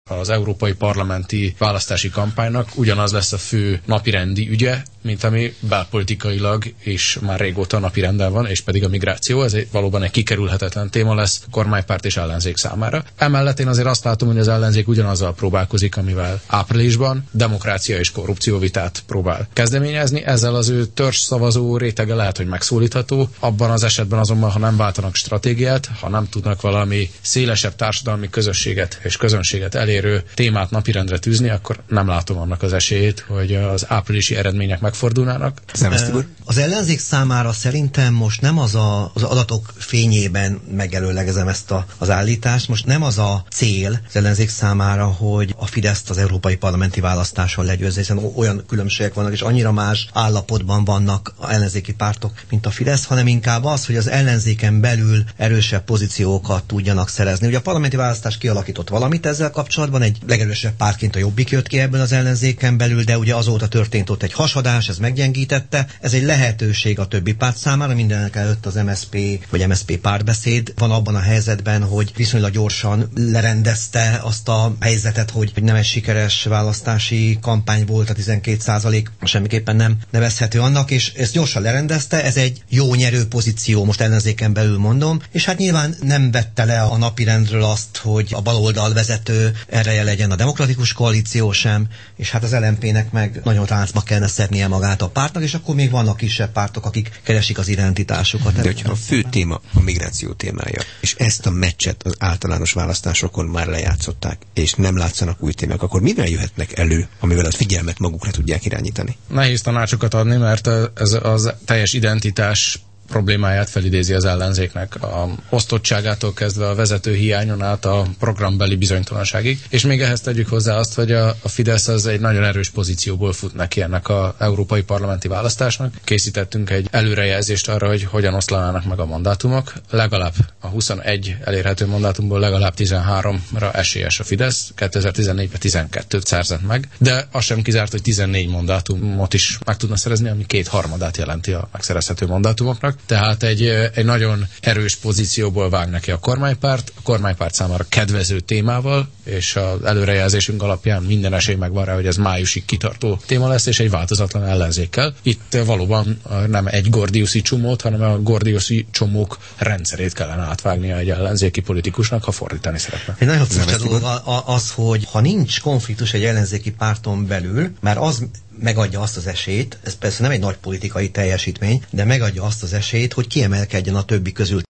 az európai parlamenti választási kampánynak ugyanaz lesz a fő napirendi ügye, mint ami belpolitikailag is már régóta napirenden van, és pedig a migráció. Ez valóban egy kikerülhetetlen téma lesz kormánypárt és ellenzék számára. Emellett én azért azt látom, hogy az ellenzék ugyanazzal próbálkozik, amivel áprilisban demokrácia és korrupció vitát próbál kezdeményezni. Ezzel az ő törzsszavazó rétege lehet, hogy megszólítható. Abban az esetben azonban, ha nem váltanak stratégiát, ha nem tudnak valami szélesebb társadalmi közösséget és közönséget elérő témát napirendre tűzni, akkor nem látom annak az esélyét, hogy az áprilisi eredmények megfordulnának. Az ellenzék számára szerintem most nem az adatok fényében megelőlegezem ezt az állítást, most nem az a cél az ellenzék számára, hogy a Fideszt az európai parlamenti választáson legyőzze, hiszen olyan különbségek vannak, és annyira más állapotban vannak az ellenzéki pártok, mint a Fidesz, hanem inkább az, hogy az ellenzéken belül erősebb pozíciókat tudjanak szerezni. Ugye a parlamenti választás kialakított valamit ezzel kapcsolatban, egy legerősebb pártként a Jobbik jött ki ebből az ellenzéken belül, de ugye azóta történt ott egy hasadás, ez meggyengítette. Ez egy lehetőség a többi párt számára, mindenek előtt az MSZP vagy MSZP párbeszéd van abban a helyzetben, hogy viszonylag gyorsan lerendezte azt a helyzetet, hogy nem egy sikeres választási kampány volt, a 12% semmiképpen nem nevezhető annak, és ezt gyorsan lerendezte, ez egy jó nyerő pozíció, most ellenzéken belül mondom, és hát nyilván nem vette le a napirendről azt, hogy a baloldal vezető ereje legyen a demokratikus koalíció sem, és hát az LMP-nek meg nagyon ráncba kellene szednie magát a pártnak, és akkor még vannak kisebb pártok, akik keresik az identitásukat. De hogyha a fő téma a migráció témája, és ezt a meccset az általános választásokon már lejátszották, és nem látszanak új témák, akkor mivel jöhetnek elő, amivel a figyelmet magukra tudják irányítani? Nehéz tanácsokat adni, mert ez az teljes identitás problémáját felidézi az ellenzéknek, a osztottságától kezdve a vezető hiányon át a programbeli bizonytalanságig. És még ehhez tegyük hozzá azt, hogy a Fidesz az egy nagyon erős pozícióból fut neki ennek az európai parlamenti választásnak. Készítettünk egy előrejelzést arra, hogy hogyan oszlanának meg a mandátumok. Legalább a 21 elérhető mandátumból legalább 13-ra esélyes a Fidesz, 2014-ben 12-t szerzett meg, de az sem kizárt, hogy 14 mandátumot is meg tudna szerezni, ami 2/3 jelenti a megszerezhető mandátumoknak. Tehát egy nagyon erős pozícióból vág neki a kormánypárt számára kedvező témával, és az előrejelzésünk alapján minden esély megvan rá, hogy ez májusig kitartó téma lesz, és egy változatlan ellenzékkel. Itt valóban nem egy gordiuszi csomót, hanem a gordiuszi csomók rendszerét kellene átvágnia egy ellenzéki politikusnak, ha fordítani szeretne. Egy nagyon furcsa dolog az, hogy ha nincs konfliktus egy ellenzéki párton belül, mert az megadja azt az esélyt, ez persze nem egy nagy politikai teljesítmény, de megadja azt az esélyt, hogy kiemelkedjen a többi közül.